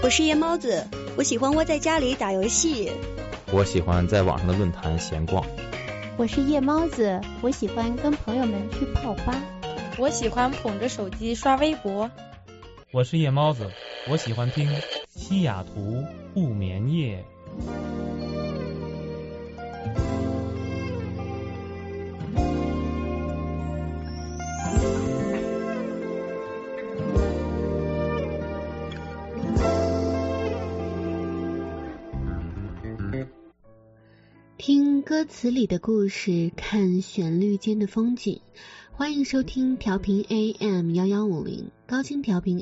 我是夜猫子，我喜欢窝在家里打游戏。 我喜欢在网上的论坛闲逛。 我是夜猫子，我喜欢跟朋友们去泡吧。 我喜欢捧着手机刷微博。 我是夜猫子，我喜欢听西雅图不眠夜。 听歌词里的故事，看旋律间的风景。欢迎收听调频 AM1150 高清调频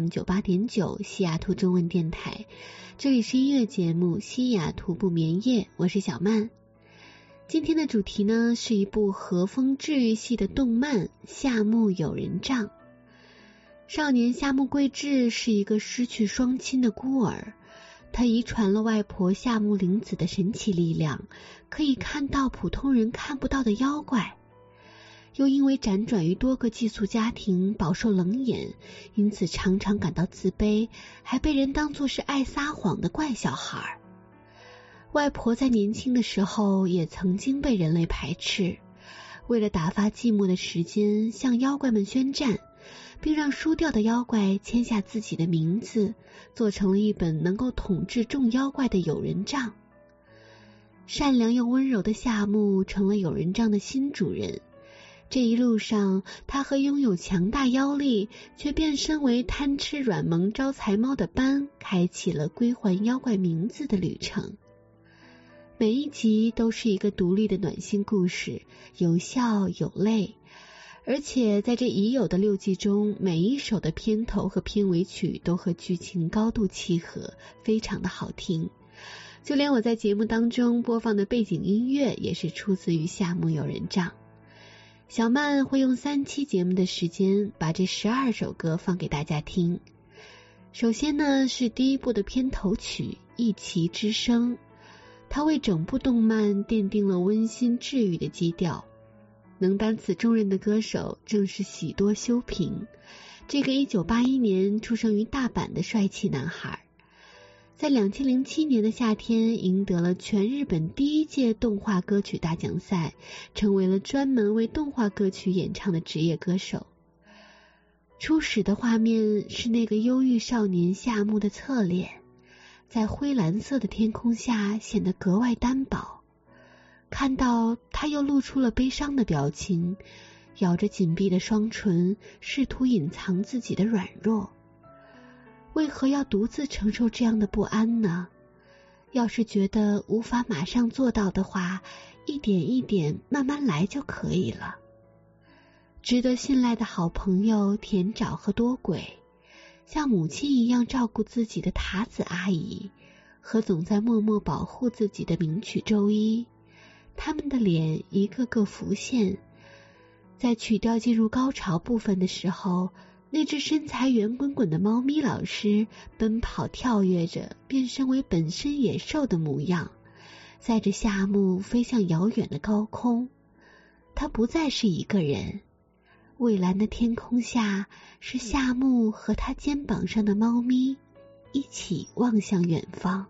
FM98.9 西雅图中文电台，这里是音乐节目西雅图不眠夜，我是小曼。今天的主题呢，是一部和风治愈系的动漫《夏目友人帐》。少年夏目贵志是一个失去双亲的孤儿，他遗传了外婆夏目玲子的神奇力量，可以看到普通人看不到的妖怪。又因为辗转于多个寄宿家庭饱受冷眼，因此常常感到自卑，还被人当作是爱撒谎的怪小孩。外婆在年轻的时候也曾经被人类排斥，为了打发寂寞的时间，向妖怪们宣战，并让输掉的妖怪签下自己的名字，做成了一本能够统治众妖怪的友人帐。善良又温柔的夏目成了友人帐的新主人。这一路上，他和拥有强大妖力却变身为贪吃软萌招财猫的斑开启了归还妖怪名字的旅程。每一集都是一个独立的暖心故事，有笑有泪，而且在这已有的6季中，每一首的片头和片尾曲都和剧情高度契合，非常的好听。就连我在节目当中播放的背景音乐也是出自于夏目友人帐。小曼会用3期节目的时间把这12首歌放给大家听。首先呢，是第一部的片头曲《一骑之声》，它为整部动漫奠定了温馨治愈的基调。能担此重任的歌手正是喜多修平，这个1981年出生于大阪的帅气男孩。在2007年的夏天赢得了全日本第1届动画歌曲大奖赛，成为了专门为动画歌曲演唱的职业歌手。初始的画面是那个忧郁少年夏目的侧脸，在灰蓝色的天空下显得格外单薄。看到他又露出了悲伤的表情，咬着紧闭的双唇，试图隐藏自己的软弱。为何要独自承受这样的不安呢？要是觉得无法马上做到的话，一点一点慢慢来就可以了。值得信赖的好朋友田沼和多鬼，像母亲一样照顾自己的塔子阿姨，和总在默默保护自己的名曲周一，他们的脸一个个浮现。在曲调进入高潮部分的时候，那只身材圆滚滚的猫咪老师奔跑跳跃着，变身为本身野兽的模样，载着夏目飞向遥远的高空。他不再是一个人，蔚蓝的天空下是夏目和他肩膀上的猫咪一起望向远方。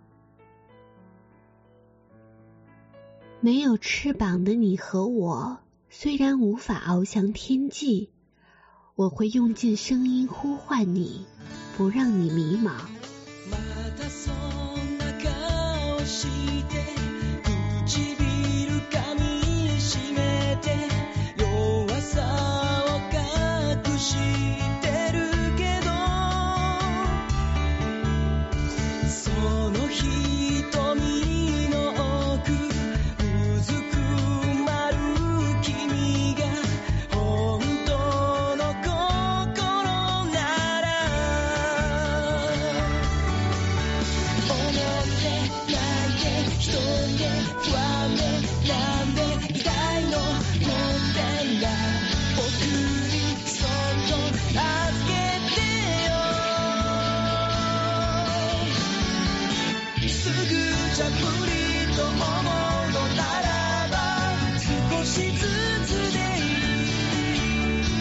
没有翅膀的你和我，虽然无法翱翔天际，我会用尽声音呼唤你，不让你迷茫。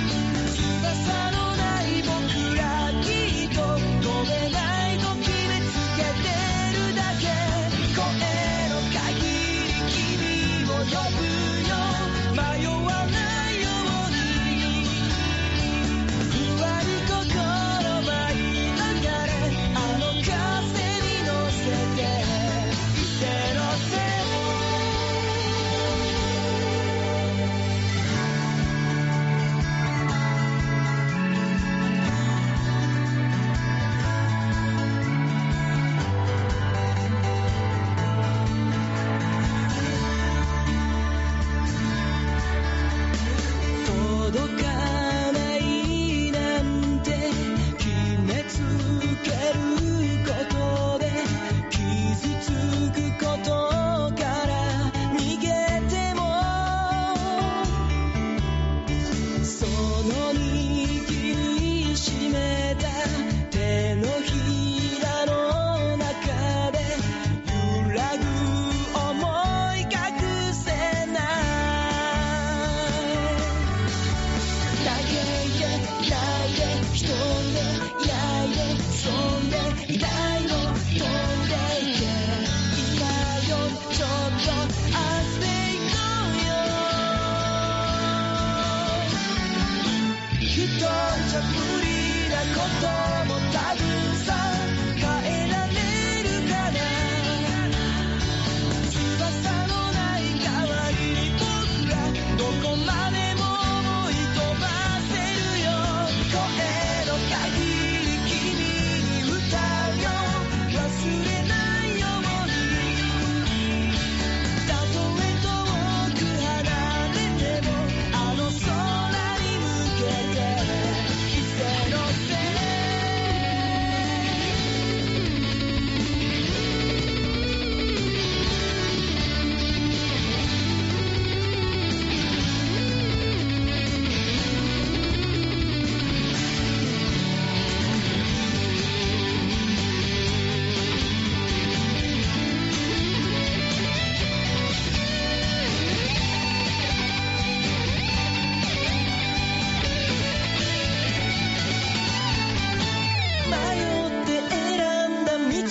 翼のない僕らきっと飛べないと決め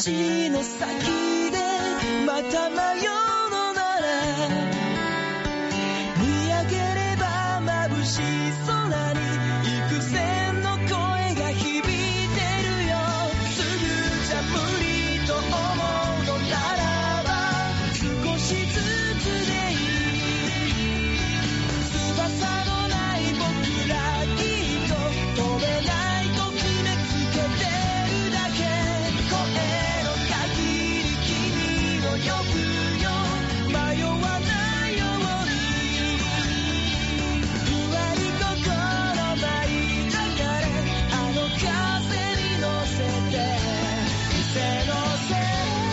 道の先でまた迷うのなら見上げれば眩しい空に幾千の声が響いてるよすぐじゃ無理と思うのならば少しずつでいい翼のない僕らきっと飛べないと決めつけてるだけ声の限り君を呼ぶよ迷わないようにふわり心舞い上がれあの風に乗せて背のせ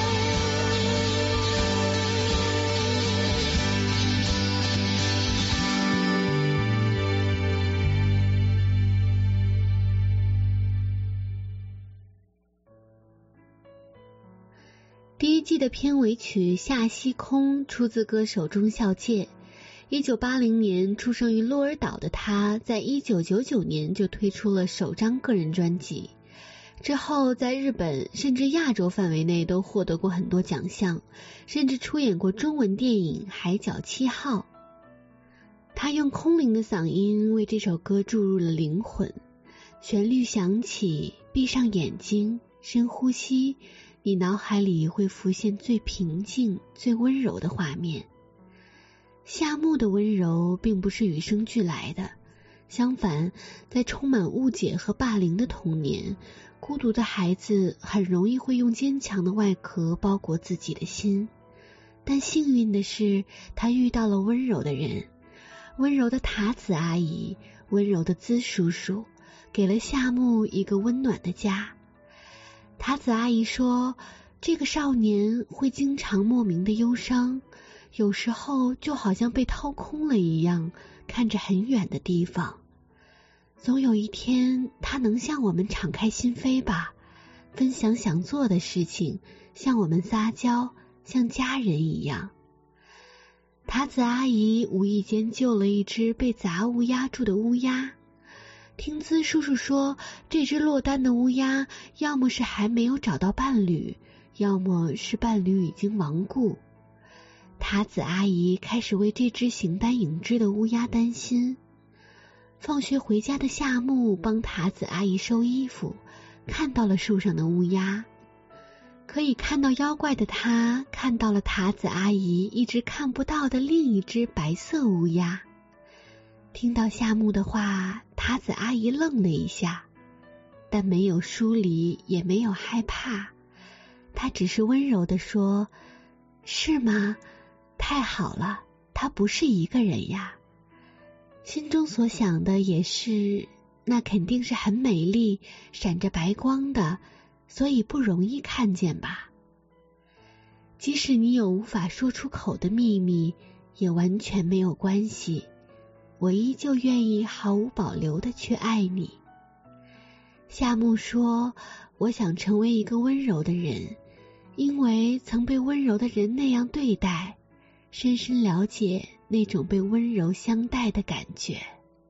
第一季的片尾曲《夏西空》出自歌手钟孝介。1980年出生于鹿儿岛的他，在1999年就推出了首张个人专辑。之后在日本甚至亚洲范围内都获得过很多奖项，甚至出演过中文电影《海角七号》。他用空灵的嗓音为这首歌注入了灵魂，旋律响起，闭上眼睛，深呼吸，你脑海里会浮现最平静、最温柔的画面。夏目的温柔并不是与生俱来的，相反，在充满误解和霸凌的童年，孤独的孩子很容易会用坚强的外壳包裹自己的心。但幸运的是，他遇到了温柔的人，温柔的塔子阿姨，温柔的资叔叔，给了夏目一个温暖的家。塔子阿姨说，这个少年会经常莫名的忧伤，有时候就好像被掏空了一样，看着很远的地方。总有一天，他能向我们敞开心扉吧，分享想做的事情，向我们撒娇，像家人一样。塔子阿姨无意间救了一只被杂物压住的乌鸦。听资叔叔说，这只落单的乌鸦要么是还没有找到伴侣，要么是伴侣已经亡故。塔子阿姨开始为这只形单影只的乌鸦担心。放学回家的夏目帮塔子阿姨收衣服，看到了树上的乌鸦。可以看到妖怪的他，看到了塔子阿姨一直看不到的另一只白色乌鸦。听到夏目的话，塔子阿姨愣了一下，但没有疏离，也没有害怕。她只是温柔地说，是吗？太好了，他不是一个人呀。心中所想的也是，那肯定是很美丽，闪着白光的，所以不容易看见吧。即使你有无法说出口的秘密，也完全没有关系，我依旧愿意毫无保留地去爱你。夏目说，我想成为一个温柔的人，因为曾被温柔的人那样对待，深深了解那种被温柔相待的感觉。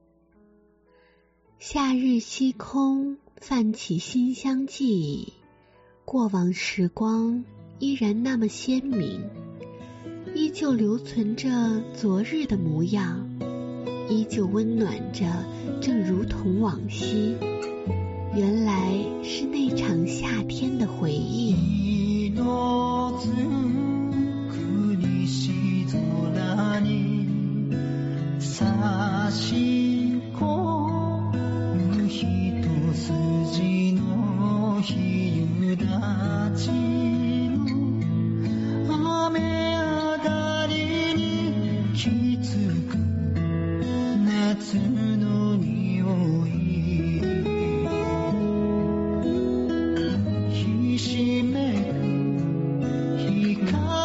夏日西空，泛起馨香记忆，过往时光依然那么鲜明，依旧留存着昨日的模样，依旧温暖着，正如同往昔。原来是那场夏天的回忆。 差し込む一筋の日暮ちの雨上がりに気づく夏の匂いひしめく光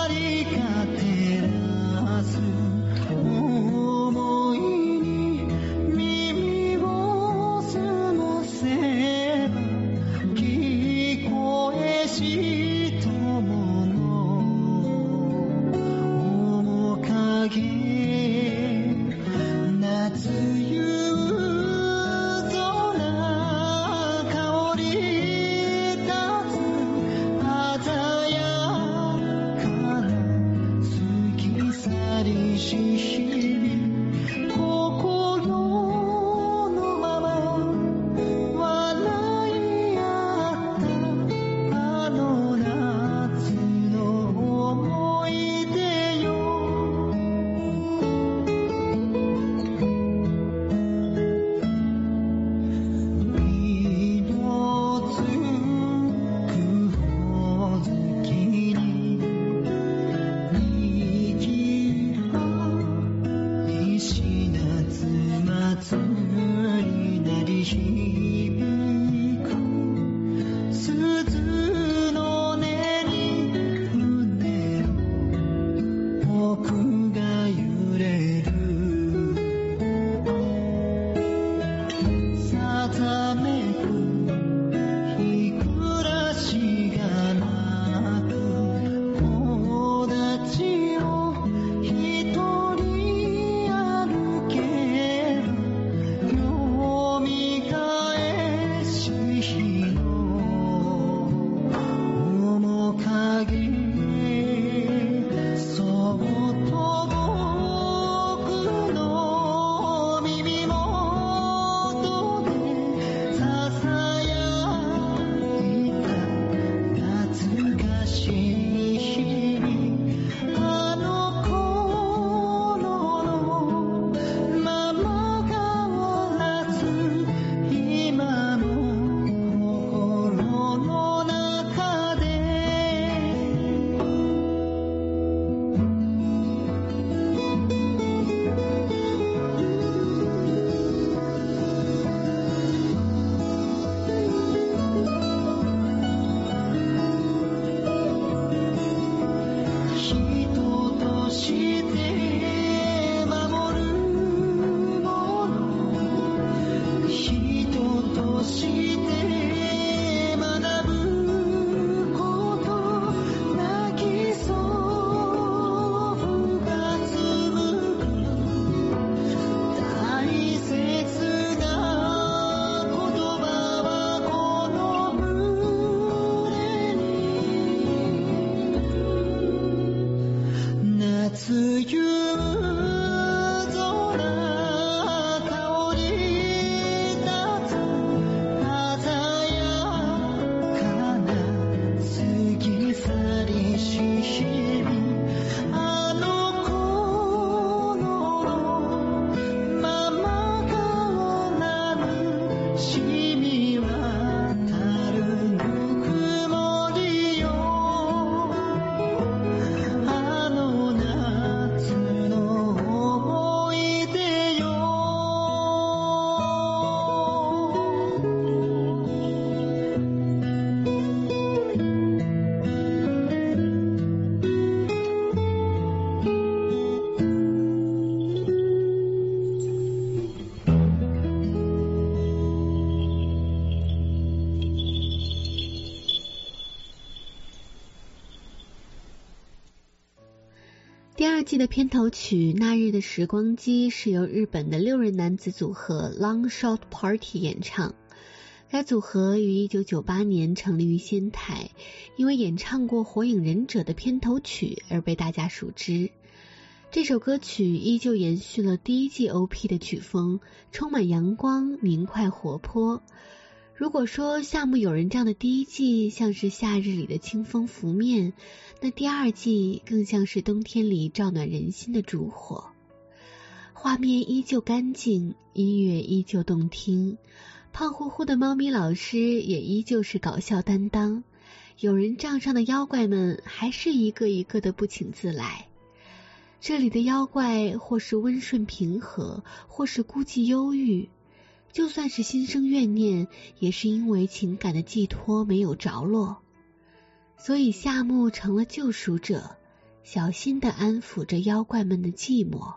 第2季的片头曲《那日的时光机》是由日本的6人男子组合 Long Shot Party 演唱。该组合于1998年成立于仙台，因为演唱过《火影忍者》的片头曲而被大家熟知。这首歌曲依旧延续了第1季 OP 的曲风，充满阳光、明快、活泼。如果说夏目友人帐的第1季像是夏日里的清风拂面，那第2季更像是冬天里照暖人心的烛火。画面依旧干净，音乐依旧动听，胖乎乎的猫咪老师也依旧是搞笑担当，友人帐上的妖怪们还是一个一个的不请自来。这里的妖怪或是温顺平和，或是孤寂忧郁，就算是心生怨念，也是因为情感的寄托没有着落。所以夏目成了救赎者，小心地安抚着妖怪们的寂寞。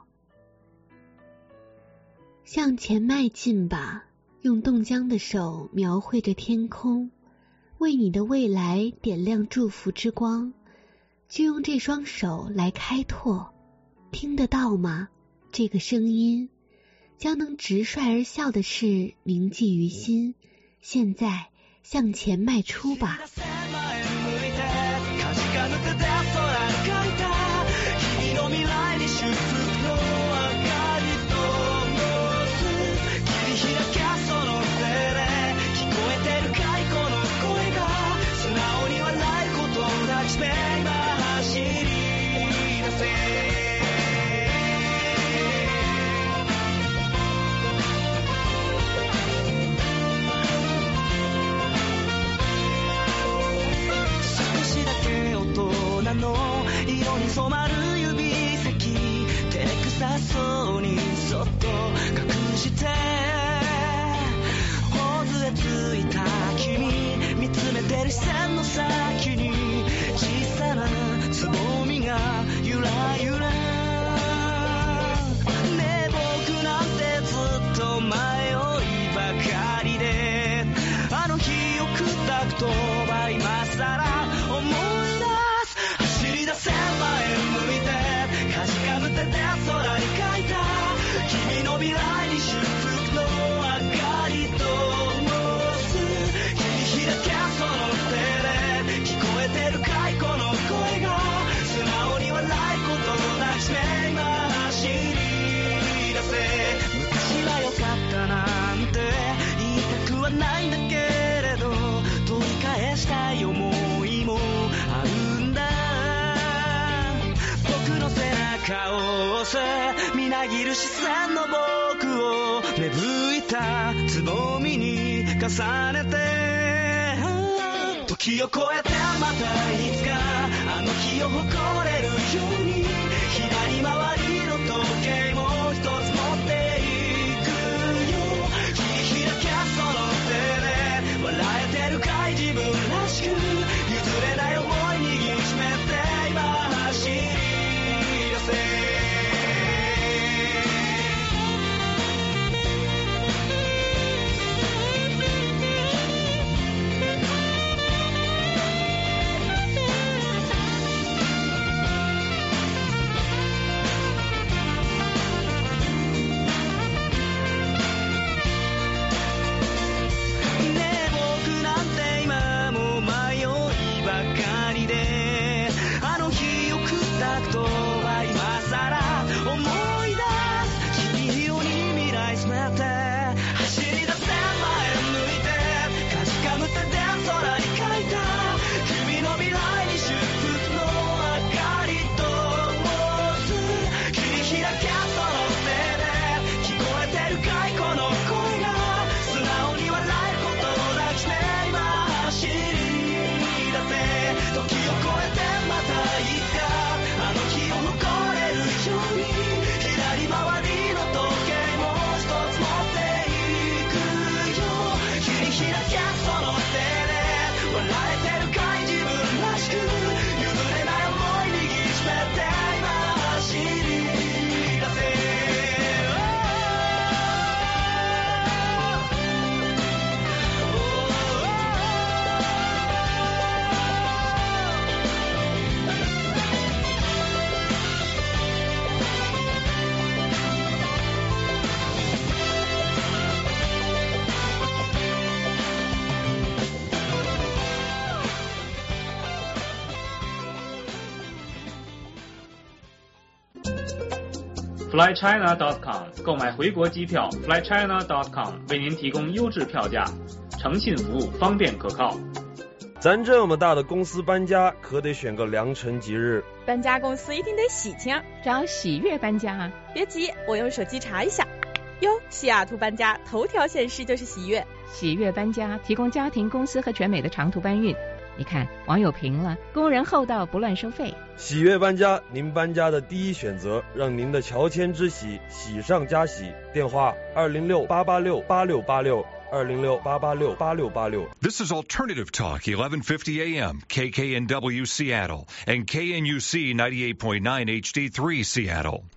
向前迈进吧，用冻僵的手描绘着天空，为你的未来点亮祝福之光，就用这双手来开拓。听得到吗？这个声音将能直率而笑的事铭记于心。现在向前迈出吧。 染まる指先照れくさそうにそっと隠して頬杖ついた君見つめてる視線の先に小さなつぼみがゆらゆらねえ僕なんてずっと迷いばかりであの日を砕くとば今さら思い出走り出せ前向いてかじかむ手で空に書いた君の未来に祝福の明かりと灯す切り開けその手で聞こえてるかいこの声が素直に笑いこと抱きしめ今走り出せ昔は良かったなんて言いたくはないんだけれど取り返したい思いもあるんだ僕の背中を押せみなぎる視線の僕を芽吹いたつぼみに重ねて時を越えてまたいつかあの日を誇れるように左回りの時計も一つ持っていくよ切り開けその手で笑えてるかい自分らしく譲れない思い握りしめて今走り出せ flychina.com 购买回国机票 flychina.com 为您提供优质票价，诚信服务，方便可靠。 咱这么大的公司搬家，可得选个良辰吉日。 搬家公司一定得喜庆， 找喜悦搬家啊！ 别急，我用手机查一下。哟，西雅图搬家头条显示就是喜悦。 喜悦搬家提供家庭、公司和全美的长途搬运。你看，网友评了，工人厚道，不乱收费。 喜悦搬家，您搬家的第一选择，让您的乔迁之喜喜上加喜。电话206-886-8686。206-886-8686. This is Alternative Talk, 1150 AM, KKNW Seattle, and KNUC 98.9 HD3 Seattle.